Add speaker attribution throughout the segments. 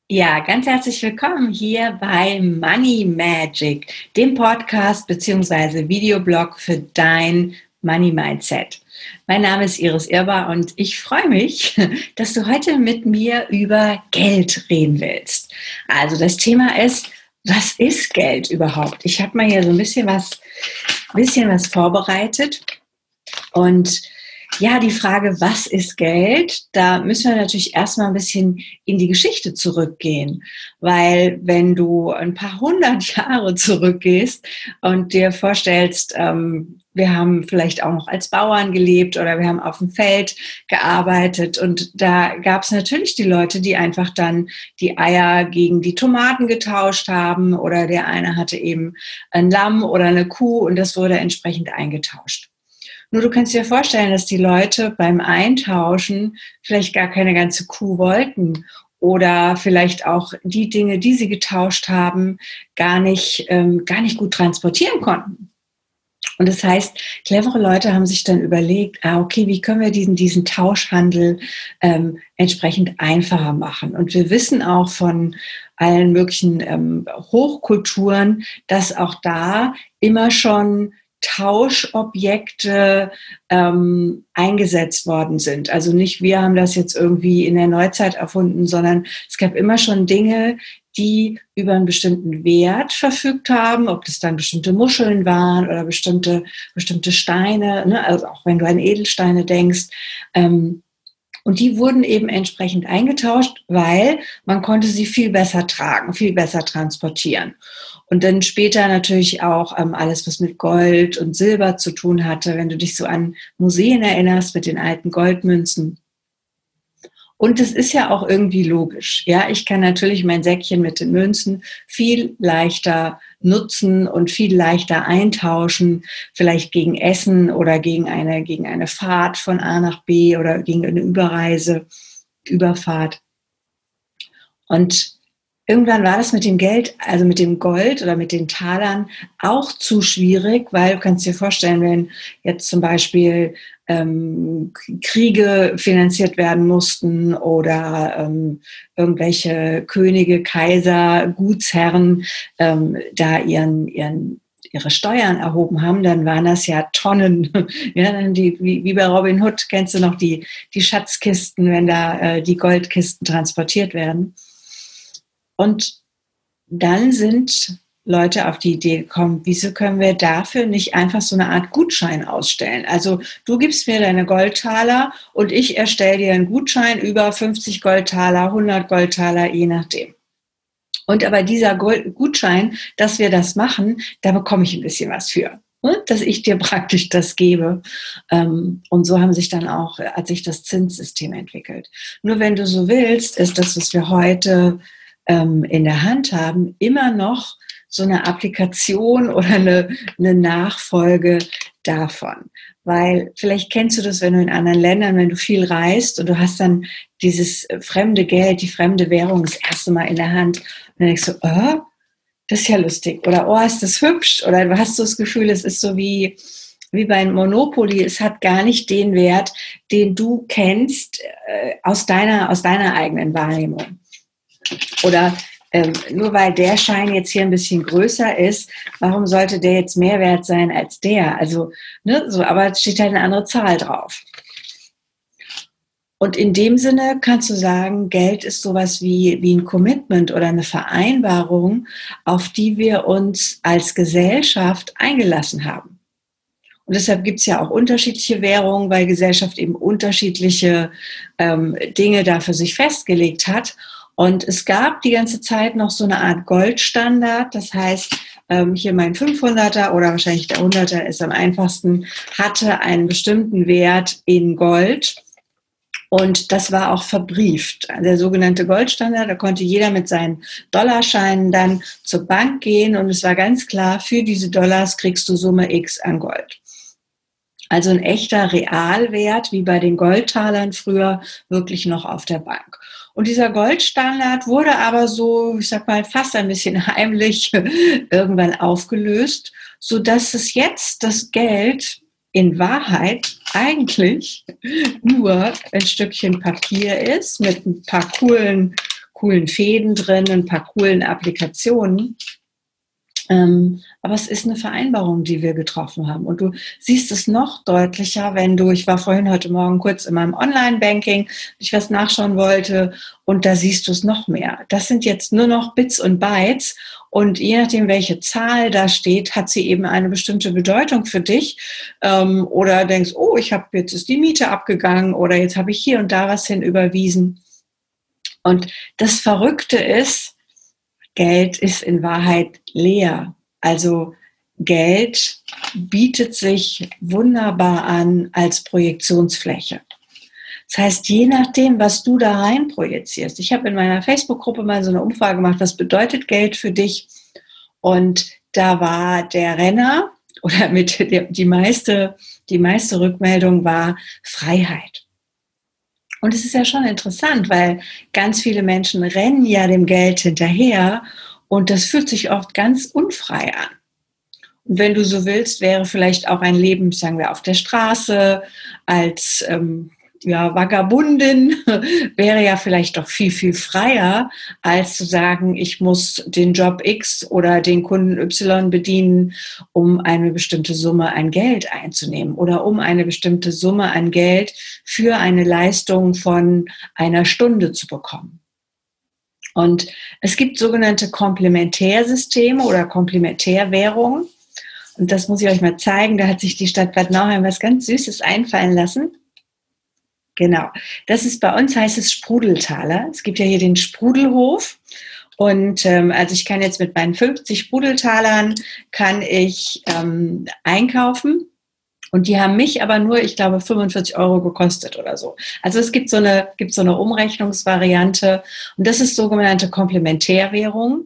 Speaker 1: Ja, ganz herzlich willkommen hier bei Money Magic, dem Podcast bzw. Videoblog für dein Money Mindset. Mein Name ist Iris Irber und ich freue mich, dass du heute mit mir über Geld reden willst. Also das Thema ist, was ist Geld überhaupt? Ich habe mal hier so ein bisschen was vorbereitet und ja, die Frage, was ist Geld? Da müssen wir natürlich erstmal ein bisschen in die Geschichte zurückgehen. Weil wenn du ein paar hundert Jahre zurückgehst und dir vorstellst, wir haben vielleicht auch noch als Bauern gelebt oder wir haben auf dem Feld gearbeitet und da gab es natürlich die Leute, die einfach dann die Eier gegen die Tomaten getauscht haben oder der eine hatte eben ein Lamm oder eine Kuh und das wurde entsprechend eingetauscht. Nur du kannst dir vorstellen, dass die Leute beim Eintauschen vielleicht gar keine ganze Kuh wollten oder vielleicht auch die Dinge, die sie getauscht haben, gar nicht gut transportieren konnten. Und das heißt, clevere Leute haben sich dann überlegt, okay, wie können wir diesen Tauschhandel entsprechend einfacher machen? Und wir wissen auch von allen möglichen Hochkulturen, dass auch da immer schon Tauschobjekte eingesetzt worden sind. Also nicht wir haben das jetzt irgendwie in der Neuzeit erfunden, sondern es gab immer schon Dinge, die über einen bestimmten Wert verfügt haben, ob das dann bestimmte Muscheln waren oder bestimmte Steine, ne? Also auch wenn du an Edelsteine denkst. Und die wurden eben entsprechend eingetauscht, weil man konnte sie viel besser tragen, viel besser transportieren. Und dann später natürlich auch alles, was mit Gold und Silber zu tun hatte, wenn du dich so an Museen erinnerst mit den alten Goldmünzen. Und es ist ja auch irgendwie logisch. Ja, ich kann natürlich mein Säckchen mit den Münzen viel leichter nutzen und viel leichter eintauschen, vielleicht gegen Essen oder gegen eine Fahrt von A nach B oder gegen eine Überfahrt. Und irgendwann war das mit dem Geld, also mit dem Gold oder mit den Talern auch zu schwierig, weil du kannst dir vorstellen, wenn jetzt zum Beispiel Kriege finanziert werden mussten oder irgendwelche Könige, Kaiser, Gutsherren da ihre Steuern erhoben haben, dann waren das ja Tonnen. Ja, dann wie bei Robin Hood, kennst du noch die Schatzkisten, wenn da die Goldkisten transportiert werden. Und dann sind Leute auf die Idee gekommen, wieso können wir dafür nicht einfach so eine Art Gutschein ausstellen? Also du gibst mir deine Goldtaler und ich erstelle dir einen Gutschein über 50 Goldtaler, 100 Goldtaler, je nachdem. Und aber dieser Gutschein, dass wir das machen, da bekomme ich ein bisschen was für. Dass ich dir praktisch das gebe. Und so hat sich das Zinssystem entwickelt. Nur wenn du so willst, ist das, was wir heute in der Hand haben, immer noch so eine Applikation oder eine Nachfolge davon. Weil vielleicht kennst du das, wenn du in anderen Ländern, wenn du viel reist und du hast dann dieses fremde Geld, die fremde Währung das erste Mal in der Hand und dann denkst du, das ist ja lustig oder ist das hübsch oder du hast so das Gefühl, es ist so wie bei Monopoly, es hat gar nicht den Wert, den du kennst aus deiner eigenen Wahrnehmung. Oder nur weil der Schein jetzt hier ein bisschen größer ist, warum sollte der jetzt mehr wert sein als der? Also, aber es steht halt eine andere Zahl drauf. Und in dem Sinne kannst du sagen, Geld ist sowas wie ein Commitment oder eine Vereinbarung, auf die wir uns als Gesellschaft eingelassen haben. Und deshalb gibt es ja auch unterschiedliche Währungen, weil Gesellschaft eben unterschiedliche Dinge da für sich festgelegt hat. Und es gab die ganze Zeit noch so eine Art Goldstandard. Das heißt, hier mein 500er oder wahrscheinlich der 100er ist am einfachsten, hatte einen bestimmten Wert in Gold. Und das war auch verbrieft. Der sogenannte Goldstandard, da konnte jeder mit seinen Dollarscheinen dann zur Bank gehen. Und es war ganz klar, für diese Dollars kriegst du Summe X an Gold. Also ein echter Realwert, wie bei den Goldtalern früher, wirklich noch auf der Bank. Und dieser Goldstandard wurde aber so, ich sag mal, fast ein bisschen heimlich irgendwann aufgelöst, sodass es jetzt das Geld in Wahrheit eigentlich nur ein Stückchen Papier ist mit ein paar coolen coolen Fäden drin, ein paar coolen Applikationen. Aber es ist eine Vereinbarung, die wir getroffen haben. Und du siehst es noch deutlicher, ich war vorhin heute Morgen kurz in meinem Online-Banking, ich was nachschauen wollte, und da siehst du es noch mehr. Das sind jetzt nur noch Bits und Bytes, und je nachdem, welche Zahl da steht, hat sie eben eine bestimmte Bedeutung für dich. Oder denkst, oh, jetzt ist die Miete abgegangen, oder jetzt habe ich hier und da was hin überwiesen. Und das Verrückte ist, Geld ist in Wahrheit leer. Also Geld bietet sich wunderbar an als Projektionsfläche. Das heißt, je nachdem, was du da rein projizierst. Ich habe in meiner Facebook-Gruppe mal so eine Umfrage gemacht, was bedeutet Geld für dich? Und da war der Renner oder die meiste Rückmeldung war Freiheit. Und es ist ja schon interessant, weil ganz viele Menschen rennen ja dem Geld hinterher und das fühlt sich oft ganz unfrei an. Und wenn du so willst, wäre vielleicht auch ein Leben, sagen wir, auf der Straße als Vagabundin wäre ja vielleicht doch viel, viel freier, als zu sagen, ich muss den Job X oder den Kunden Y bedienen, um eine bestimmte Summe an Geld einzunehmen oder um eine bestimmte Summe an Geld für eine Leistung von einer Stunde zu bekommen. Und es gibt sogenannte Komplementärsysteme oder Komplementärwährungen. Und das muss ich euch mal zeigen. Da hat sich die Stadt Bad Nauheim was ganz Süßes einfallen lassen. Genau, das ist bei uns, heißt es Sprudeltaler. Es gibt ja hier den Sprudelhof und also ich kann jetzt mit meinen 50 Sprudeltalern kann ich einkaufen und die haben mich aber nur, ich glaube, 45 € gekostet oder so. Also es gibt so eine Umrechnungsvariante und das ist sogenannte Komplementärwährung.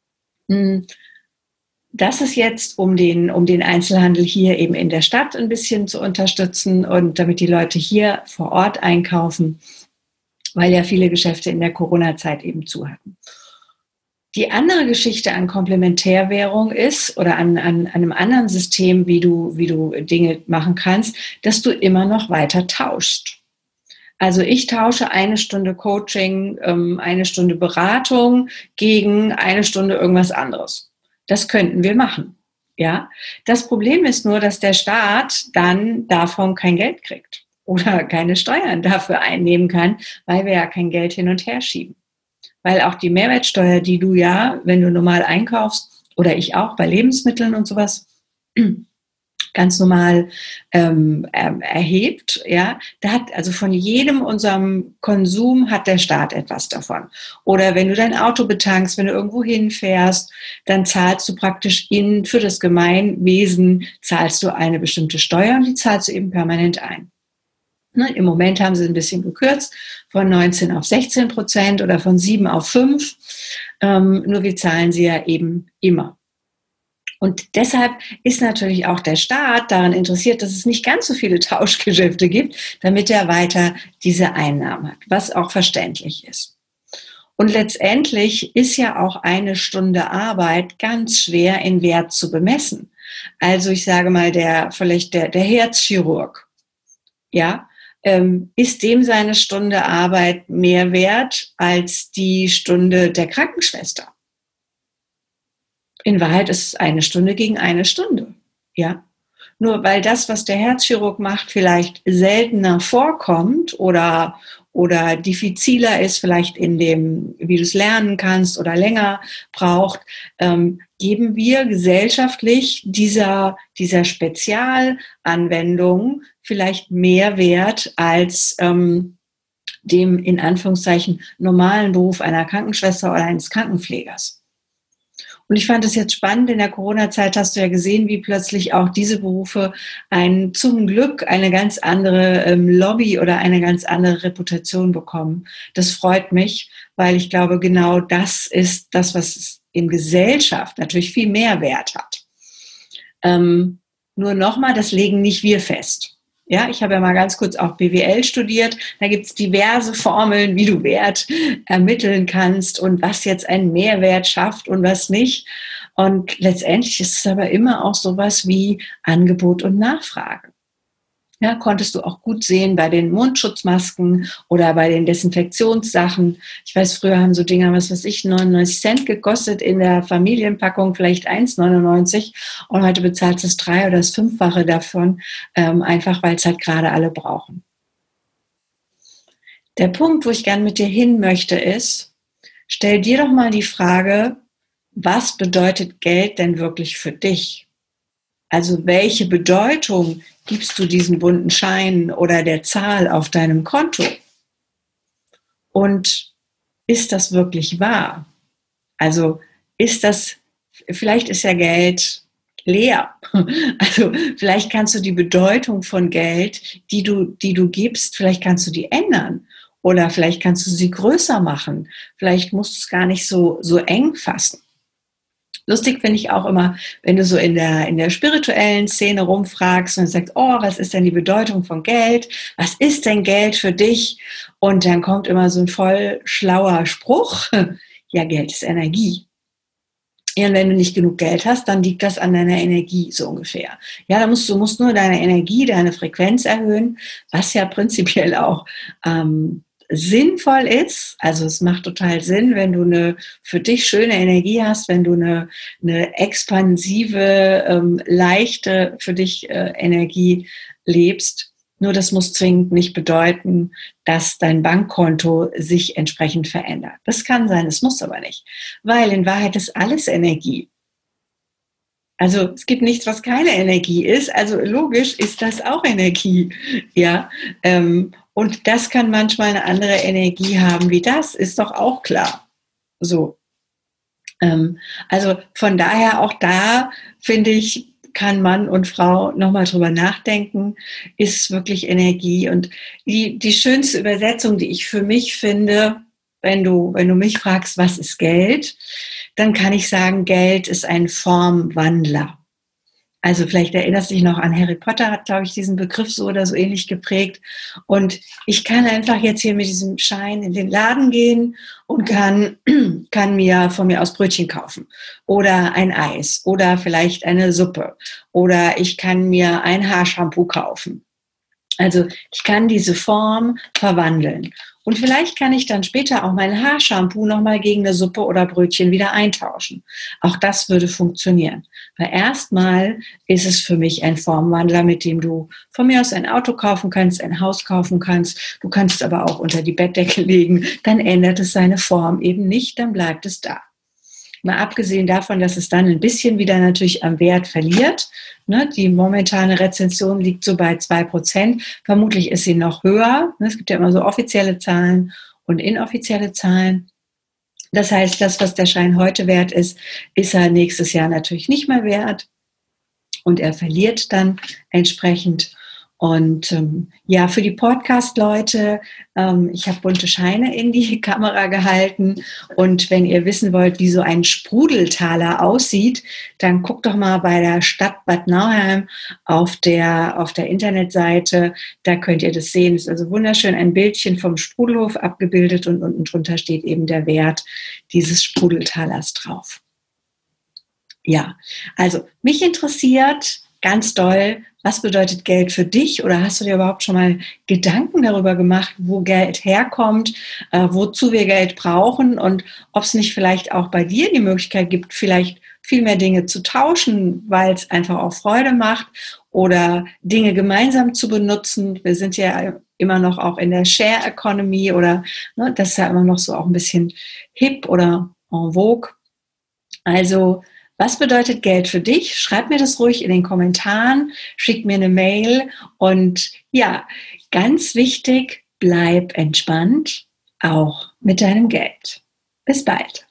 Speaker 1: Das ist jetzt, um den Einzelhandel hier eben in der Stadt ein bisschen zu unterstützen und damit die Leute hier vor Ort einkaufen, weil ja viele Geschäfte in der Corona-Zeit eben zu hatten. Die andere Geschichte an Komplementärwährung ist, oder an einem anderen System, wie du Dinge machen kannst, dass du immer noch weiter tauschst. Also ich tausche 1 Stunde Coaching, 1 Stunde Beratung gegen 1 Stunde irgendwas anderes. Das könnten wir machen, ja. Das Problem ist nur, dass der Staat dann davon kein Geld kriegt oder keine Steuern dafür einnehmen kann, weil wir ja kein Geld hin und her schieben. Weil auch die Mehrwertsteuer, die du ja, wenn du normal einkaufst, oder ich auch bei Lebensmitteln und sowas, ganz normal erhebt, ja, da hat also von jedem unserem Konsum hat der Staat etwas davon. Oder wenn du dein Auto betankst, wenn du irgendwo hinfährst, dann zahlst du praktisch für das Gemeinwesen zahlst du eine bestimmte Steuer und die zahlst du eben permanent ein. Ne, im Moment haben sie ein bisschen gekürzt, von 19 auf 16% oder von 7 auf 5. Nur wir zahlen sie ja eben immer. Und deshalb ist natürlich auch der Staat daran interessiert, dass es nicht ganz so viele Tauschgeschäfte gibt, damit er weiter diese Einnahmen hat, was auch verständlich ist. Und letztendlich ist ja auch 1 Stunde Arbeit ganz schwer in Wert zu bemessen. Also ich sage mal, der Herzchirurg, ja, ist dem seine Stunde Arbeit mehr wert als die Stunde der Krankenschwester? In Wahrheit ist es 1 Stunde gegen 1 Stunde, ja. Nur weil das, was der Herzchirurg macht, vielleicht seltener vorkommt oder diffiziler ist, vielleicht in dem, wie du es lernen kannst oder länger braucht, geben wir gesellschaftlich dieser Spezialanwendung vielleicht mehr Wert als dem in Anführungszeichen normalen Beruf einer Krankenschwester oder eines Krankenpflegers. Und ich fand es jetzt spannend, in der Corona-Zeit hast du ja gesehen, wie plötzlich auch diese Berufe zum Glück eine ganz andere Lobby oder eine ganz andere Reputation bekommen. Das freut mich, weil ich glaube, genau das ist das, was in Gesellschaft natürlich viel mehr Wert hat. Nur nochmal, das legen nicht wir fest. Ja, ich habe ja mal ganz kurz auch BWL studiert. Da gibt es diverse Formeln, wie du Wert ermitteln kannst und was jetzt einen Mehrwert schafft und was nicht. Und letztendlich ist es aber immer auch sowas wie Angebot und Nachfrage. Ja, konntest du auch gut sehen bei den Mundschutzmasken oder bei den Desinfektionssachen. Ich weiß, früher haben so Dinger, was weiß ich, 99 Cent gekostet in der Familienpackung, vielleicht 1,99. Und heute bezahlst du das 3- oder das 5-fache davon, einfach weil es halt gerade alle brauchen. Der Punkt, wo ich gerne mit dir hin möchte, ist, stell dir doch mal die Frage, was bedeutet Geld denn wirklich für dich? Also welche Bedeutung gibst du diesen bunten Scheinen oder der Zahl auf deinem Konto? Und ist das wirklich wahr? Also vielleicht ist ja Geld leer. Also vielleicht kannst du die Bedeutung von Geld, die du gibst, vielleicht kannst du die ändern. Oder vielleicht kannst du sie größer machen. Vielleicht musst du es gar nicht so eng fassen. Lustig finde ich auch immer, wenn du so in der spirituellen Szene rumfragst und sagst, oh, was ist denn die Bedeutung von Geld? Was ist denn Geld für dich? Und dann kommt immer so ein voll schlauer Spruch. Ja, Geld ist Energie. Ja, und wenn du nicht genug Geld hast, dann liegt das an deiner Energie, so ungefähr. Ja, du musst nur deine Energie, deine Frequenz erhöhen, was ja prinzipiell auch sinnvoll ist. Also es macht total Sinn, wenn du eine für dich schöne Energie hast, wenn du eine expansive, leichte für dich Energie lebst. Nur das muss zwingend nicht bedeuten, dass dein Bankkonto sich entsprechend verändert. Das kann sein, es muss aber nicht. Weil in Wahrheit ist alles Energie. Also es gibt nichts, was keine Energie ist. Also logisch ist das auch Energie. Ja, und das kann manchmal eine andere Energie haben wie das, ist doch auch klar. So. Also von daher auch da finde ich, kann Mann und Frau nochmal drüber nachdenken, ist wirklich Energie. Und die schönste Übersetzung, die ich für mich finde, wenn du mich fragst, was ist Geld, dann kann ich sagen, Geld ist ein Formwandler. Also vielleicht erinnerst du dich noch an Harry Potter, hat, glaube ich, diesen Begriff so oder so ähnlich geprägt. Und ich kann einfach jetzt hier mit diesem Schein in den Laden gehen und kann mir von mir aus Brötchen kaufen oder ein Eis oder vielleicht eine Suppe oder ich kann mir ein Haarshampoo kaufen. Also ich kann diese Form verwandeln. Und vielleicht kann ich dann später auch mein Haarshampoo nochmal gegen eine Suppe oder Brötchen wieder eintauschen. Auch das würde funktionieren. Weil erstmal ist es für mich ein Formwandler, mit dem du von mir aus ein Auto kaufen kannst, ein Haus kaufen kannst. Du kannst es aber auch unter die Bettdecke legen. Dann ändert es seine Form eben nicht, dann bleibt es da. Mal abgesehen davon, dass es dann ein bisschen wieder natürlich am Wert verliert. Ne, die momentane Rezension liegt so bei 2%. Vermutlich ist sie noch höher. Es gibt ja immer so offizielle Zahlen und inoffizielle Zahlen. Das heißt, das, was der Schein heute wert ist, ist er nächstes Jahr natürlich nicht mehr wert. Und er verliert dann entsprechend. Und ja, für die Podcast-Leute, ich habe bunte Scheine in die Kamera gehalten. Und wenn ihr wissen wollt, wie so ein Sprudeltaler aussieht, dann guckt doch mal bei der Stadt Bad Nauheim auf der Internetseite. Da könnt ihr das sehen. Es ist also wunderschön ein Bildchen vom Sprudelhof abgebildet und unten drunter steht eben der Wert dieses Sprudeltalers drauf. Ja, also mich interessiert ganz doll, was bedeutet Geld für dich? Oder hast du dir überhaupt schon mal Gedanken darüber gemacht, wo Geld herkommt, wozu wir Geld brauchen und ob es nicht vielleicht auch bei dir die Möglichkeit gibt, vielleicht viel mehr Dinge zu tauschen, weil es einfach auch Freude macht oder Dinge gemeinsam zu benutzen. Wir sind ja immer noch auch in der Share Economy oder ne, das ist ja immer noch so auch ein bisschen hip oder en vogue. Also was bedeutet Geld für dich? Schreib mir das ruhig in den Kommentaren, schick mir eine Mail und ja, ganz wichtig, bleib entspannt, auch mit deinem Geld. Bis bald.